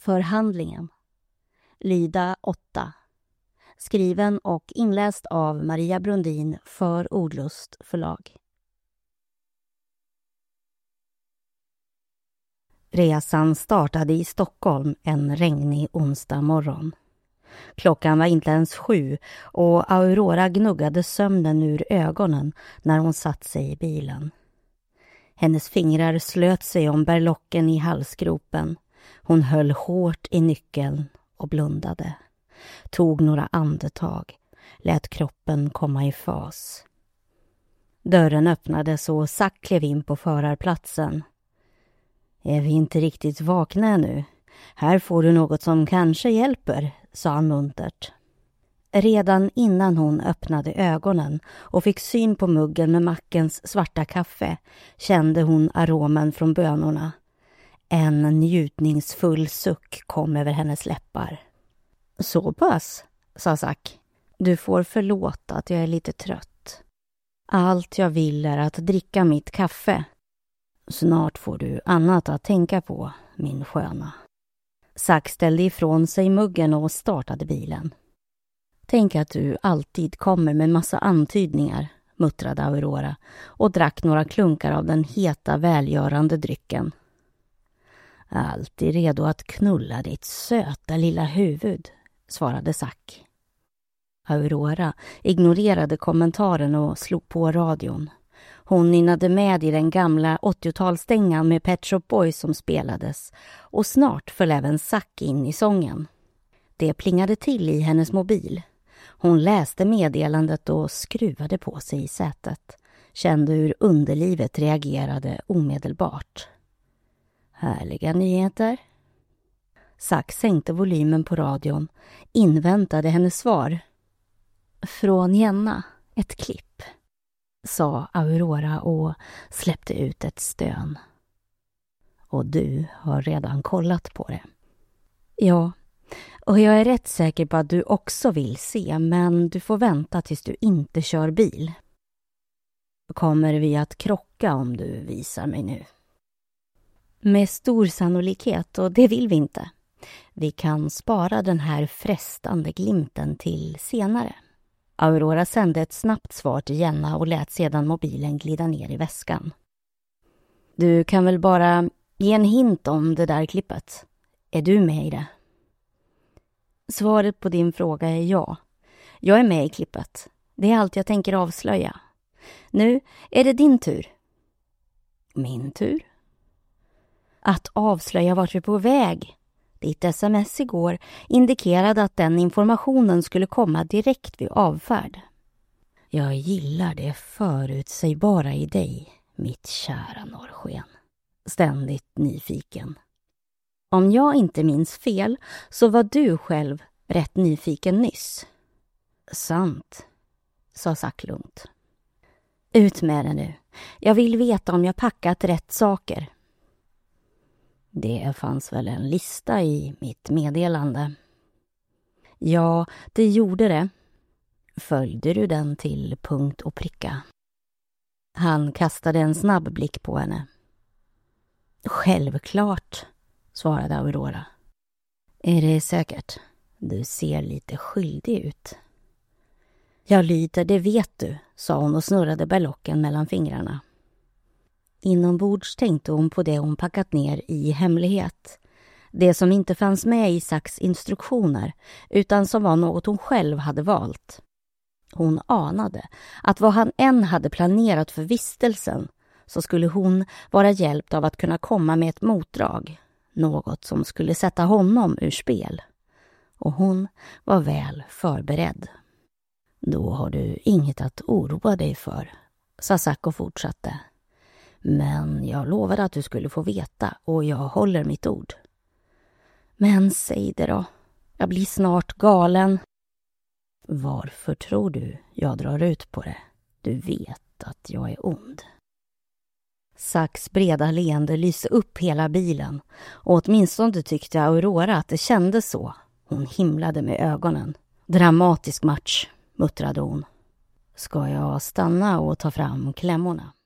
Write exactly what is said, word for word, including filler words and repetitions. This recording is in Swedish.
Förhandlingen. Lyda åtta. Skriven och inläst av Maria Brundin för Ordlust förlag. Resan startade i Stockholm en regnig onsdag morgon. Klockan var inte ens sju och Aurora gnuggade sömnen ur ögonen när hon satt sig i bilen. Hennes fingrar slöt sig om berlocken i halsgropen. Hon höll hårt i nyckeln och blundade. Tog några andetag, lät kroppen komma i fas. Dörren öppnades och Zack klev in på förarplatsen. Är vi inte riktigt vakna ännu? Här får du något som kanske hjälper, sa han muntert. Redan innan hon öppnade ögonen och fick syn på muggen med mackens svarta kaffe kände hon aromen från bönorna. En njutningsfull suck kom över hennes läppar. Så pass, sa Zack. Du får förlåta att jag är lite trött. Allt jag vill är att dricka mitt kaffe. Snart får du annat att tänka på, min sköna. Zack ställde ifrån sig muggen och startade bilen. Tänk att du alltid kommer med massa antydningar, muttrade Aurora och drack några klunkar av den heta välgörande drycken. Alltid redo att knulla ditt söta lilla huvud, svarade Zack. Aurora ignorerade kommentaren och slog på radion. Hon nynnade med i den gamla åttiotalstängan med Pet Shop Boys som spelades och snart föll även Zack in i sången. Det plingade till i hennes mobil. Hon läste meddelandet och skruvade på sig i sätet. Kände hur underlivet reagerade omedelbart. Härliga nyheter. Zack sänkte volymen på radion, inväntade hennes svar. Från Jenna, ett klipp, sa Aurora och släppte ut ett stön. Och du har redan kollat på det. Ja, och jag är rätt säker på att du också vill se, men du får vänta tills du inte kör bil. Kommer vi att krocka om du visar mig nu? Med stor sannolikhet, och det vill vi inte. Vi kan spara den här frestande glimten till senare. Aurora sände ett snabbt svar till Jenna och lät sedan mobilen glida ner i väskan. Du kan väl bara ge en hint om det där klippet. Är du med i det? Svaret på din fråga är ja. Jag är med i klippet. Det är allt jag tänker avslöja. Nu är det din tur. Min tur? Att avslöja vart vi är på väg. Ditt sms igår indikerade att den informationen skulle komma direkt vid avfärd. Jag gillar det förutsägbara i dig, mitt kära norrsken. Ständigt nyfiken. Om jag inte minns fel så var du själv rätt nyfiken nyss. Sant, sa Zack lugnt. Ut med det nu. Jag vill veta om jag packat rätt saker. Det fanns väl en lista i mitt meddelande. Ja, det gjorde det. Följde du den till punkt och pricka? Han kastade en snabb blick på henne. Självklart, svarade Aurora. Är det säkert? Du ser lite skyldig ut. Jag lyder, det vet du, sa hon och snurrade berlocken mellan fingrarna. Inombords tänkte hon på det hon packat ner i hemlighet. Det som inte fanns med i Zacks instruktioner utan som var något hon själv hade valt. Hon anade att vad han än hade planerat för vistelsen så skulle hon vara hjälpt av att kunna komma med ett motdrag. Något som skulle sätta honom ur spel. Och hon var väl förberedd. Då har du inget att oroa dig för, sa Zack och fortsatte. Men jag lovade att du skulle få veta och jag håller mitt ord. Men säg det då. Jag blir snart galen. Varför tror du jag drar ut på det? Du vet att jag är ond. Zacks breda leende lyste upp hela bilen och åtminstone tyckte Aurora att det kändes så. Hon himlade med ögonen. Dramatisk match, muttrade hon. Ska jag stanna och ta fram klämmorna?